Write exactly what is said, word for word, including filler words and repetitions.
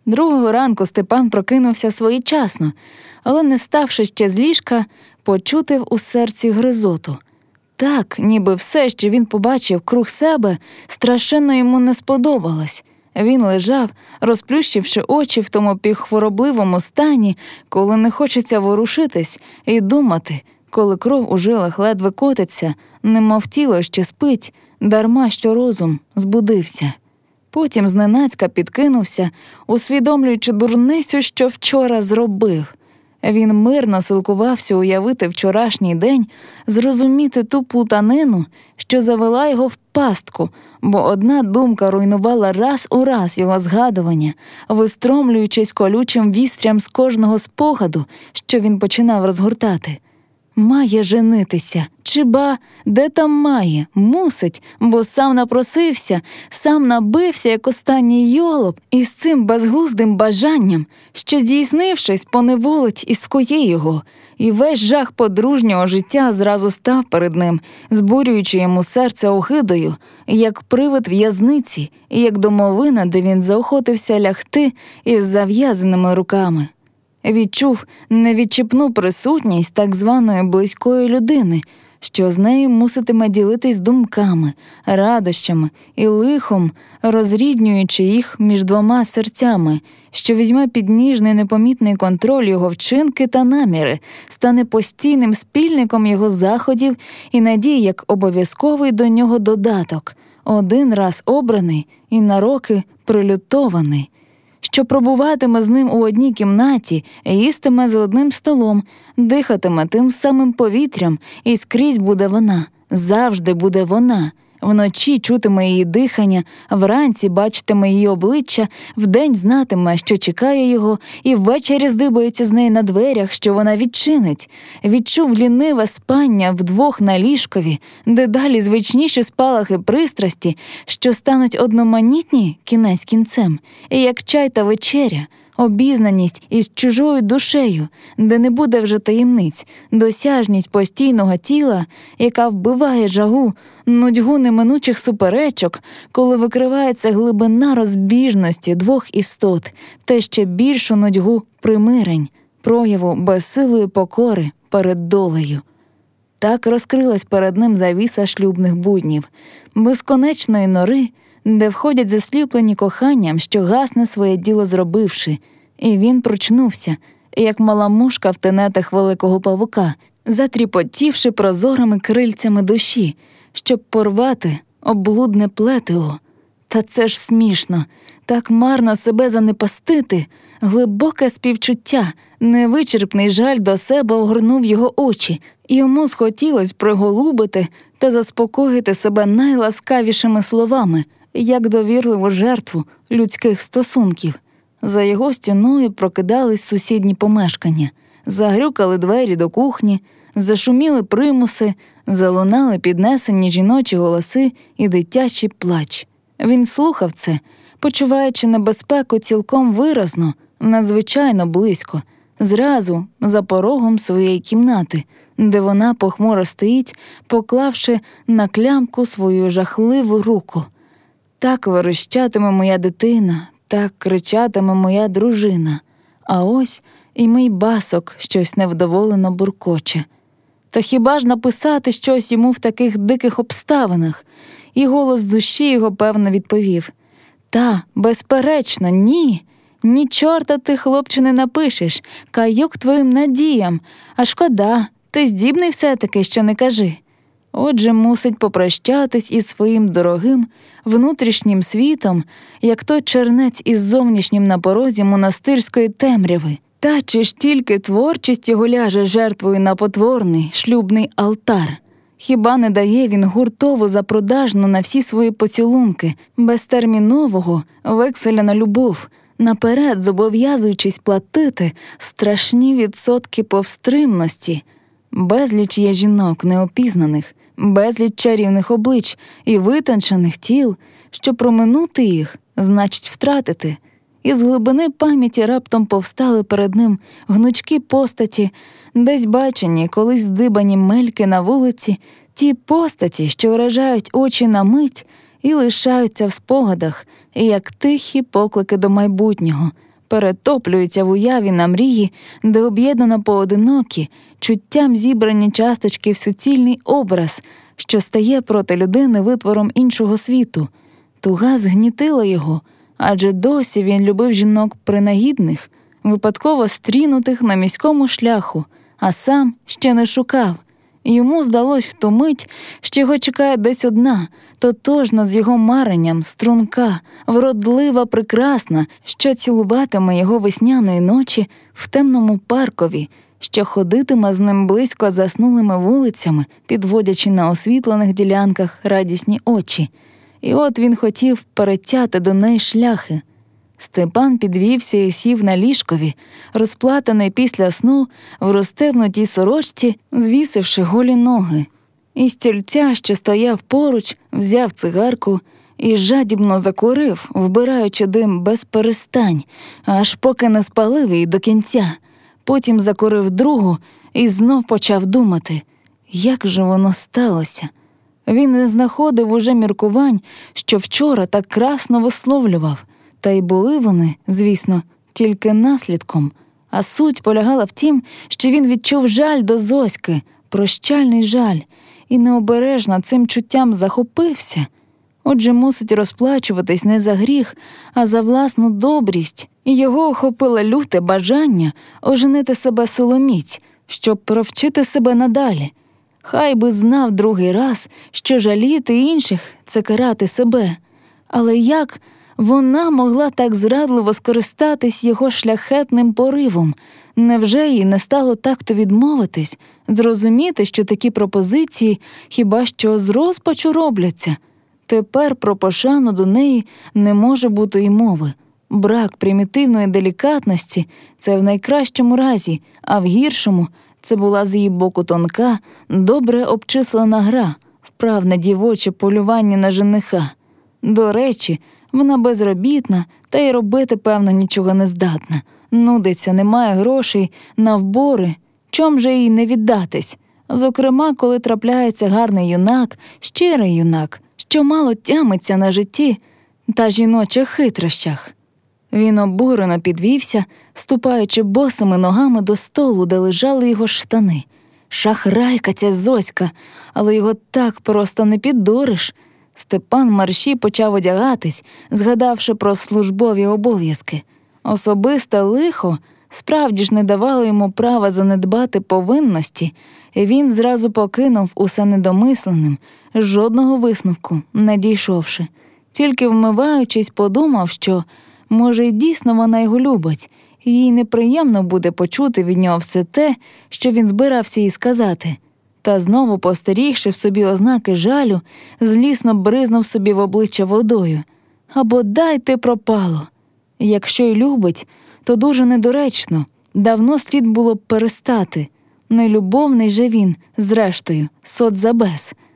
Другого ранку Степан прокинувся своєчасно, але не вставши ще з ліжка, почутив у серці гризоту. Так, ніби все, що він побачив круг себе, страшенно йому не сподобалось. Він лежав, розплющивши очі в тому півхворобливому стані, коли не хочеться ворушитись і думати, коли кров у жилах ледве котиться, немов тіло ще спить, дарма що розум збудився. Потім зненацька підкинувся, усвідомлюючи дурницю, що вчора зробив. Він мирно силкувався уявити вчорашній день, зрозуміти ту плутанину, що завела його в пастку, бо одна думка руйнувала раз у раз його згадування, вистромлюючись колючим вістрям з кожного спогаду, що він починав розгортати. Має женитися. Чи ба, де там має? Мусить, бо сам напросився, сам набився, як останній йолоп, із цим безглуздим бажанням, що, здійснившись, поневолить і скує його. І весь жах подружнього життя зразу став перед ним, збурюючи йому серце огидою, як привид в'язниці, і як домовина, де він заохотився лягти із зав'язаними руками. Відчув невідчіпну присутність так званої близької людини, що з нею муситиме ділитись думками, радощами і лихом, розріднюючи їх між двома серцями, що візьме під ніжний непомітний контроль його вчинки та наміри, стане постійним спільником його заходів і надій як обов'язковий до нього додаток, один раз обраний і на роки прилютований, що пробуватиме з ним у одній кімнаті, їстиме за одним столом, дихатиме тим самим повітрям, і скрізь буде вона, завжди буде вона. Вночі чутиме її дихання, вранці бачитиме її обличчя, вдень знатиме, що чекає його, і ввечері здибається з неї на дверях, що вона відчинить. Відчув ліниве спання вдвох на ліжкові, дедалі звичніші спалахи пристрасті, що стануть одноманітні кінець кінцем, і як чай та вечеря, обізнаність із чужою душею, де не буде вже таємниць, досяжність постійного тіла, яка вбиває жагу, нудьгу неминучих суперечок, коли викривається глибина розбіжності двох істот, та ще більшу нудьгу примирень, прояву безсилої покори перед долею. Так розкрилась перед ним завіса шлюбних буднів, безконечної нори, де входять засліплені коханням, що гасне своє діло зробивши, і він прочнувся, як мала мушка в тенетах великого павука, затріпотівши прозорими крильцями душі, щоб порвати облудне плетиво. Та це ж смішно, так марно себе занепастити. Глибоке співчуття, невичерпний жаль до себе огорнув його очі, і йому схотілось приголубити та заспокоїти себе найласкавішими словами, як довірливу жертву людських стосунків. За його стіною прокидались сусідні помешкання, загрюкали двері до кухні, зашуміли примуси, залунали піднесені жіночі голоси і дитячий плач. Він слухав це, почуваючи небезпеку цілком виразно, надзвичайно близько, зразу за порогом своєї кімнати, де вона похмуро стоїть, поклавши на клямку свою жахливу руку. Так верещатиме моя дитина, так кричатиме моя дружина. А ось і мій басок щось невдоволено буркоче. Та хіба ж написати щось йому в таких диких обставинах? І голос душі його, певно, відповів: «Та, безперечно, ні. Ні чорта ти, хлопче, не напишеш, каюк твоїм надіям. А шкода, ти здібний все-таки, що не кажи». Отже, мусить попрощатись із своїм дорогим внутрішнім світом, як той чернець із зовнішнім на порозі монастирської темряви. Та чи ж тільки творчість його ляже жертвою на потворний шлюбний алтар? Хіба не дає він гуртову запродажну на всі свої поцілунки, безтермінового векселя на любов, наперед зобов'язуючись платити страшні відсотки повстримності? Безліч є жінок неопізнаних, безліч чарівних облич і витончених тіл, що проминути їх значить втратити. Із глибини пам'яті раптом повстали перед ним гнучкі постаті, десь бачені, колись здибані мельки на вулиці, ті постаті, що вражають очі на мить і лишаються в спогадах, як тихі поклики до майбутнього, перетоплюється в уяві на мрії, де об'єднано поодинокі, чуттям зібрані часточки в суцільний образ, що стає проти людини витвором іншого світу. Туга згнітила його, адже досі він любив жінок принагідних, випадково стрінутих на міському шляху, а сам ще не шукав. Йому здалось в ту мить, що його чекає десь одна, тотожна з його маренням, струнка, вродлива, прекрасна, що цілуватиме його весняної ночі в темному паркові, що ходитиме з ним близько заснулими вулицями, підводячи на освітлених ділянках радісні очі. І от він хотів перетяти до неї шляхи. Степан підвівся і сів на ліжкові, розплатаний після сну, в розстебнутій сорочці, звісивши голі ноги. І стільця, що стояв поруч, взяв цигарку і жадібно закурив, вбираючи дим без перестань, аж поки не спалив її до кінця. Потім закурив другу і знов почав думати, як же воно сталося. Він не знаходив уже міркувань, що вчора так красно висловлював. Та й були вони, звісно, тільки наслідком, а суть полягала в тім, що він відчув жаль до Зоськи, прощальний жаль, і необережно цим чуттям захопився. Отже, мусить розплачуватись не за гріх, а за власну добрість, і його охопило люте бажання оженити себе силоміць, щоб провчити себе надалі. Хай би знав другий раз, що жаліти інших – це карати себе. Але як вона могла так зрадливо скористатись його шляхетним поривом? Невже їй не стало такту відмовитись, зрозуміти, що такі пропозиції хіба що з розпачу робляться? Тепер про пошану до неї не може бути й мови. Брак примітивної делікатності – це в найкращому разі, а в гіршому – це була з її боку тонка, добре обчислена гра, вправне дівоче полювання на жениха. До речі, вона безробітна, та й робити, певно, нічого не здатна. Нудиться, немає грошей на вбори. Чом же їй не віддатись? Зокрема, коли трапляється гарний юнак, щирий юнак, що мало тямиться на житті та жіночих хитрощах. Він обурено підвівся, ступаючи босими ногами до столу, де лежали його штани. Шахрайка ця Зоська, але його так просто не піддуриш. Степан марші почав одягатись, згадавши про службові обов'язки. Особисте лихо справді ж не давало йому права занедбати повинності, і він зразу покинув усе недомисленим, жодного висновку не дійшовши. Тільки вмиваючись, подумав, що, може, й дійсно вона його любить, і їй неприємно буде почути від нього все те, що він збирався їй сказати. Та знову, постерігши в собі ознаки жалю, злісно бризнув собі в обличчя водою. А бодай ти пропало! Якщо й любить, то дуже недоречно, давно слід було б перестати. Нелюбовний же він, зрештою, соцзабез.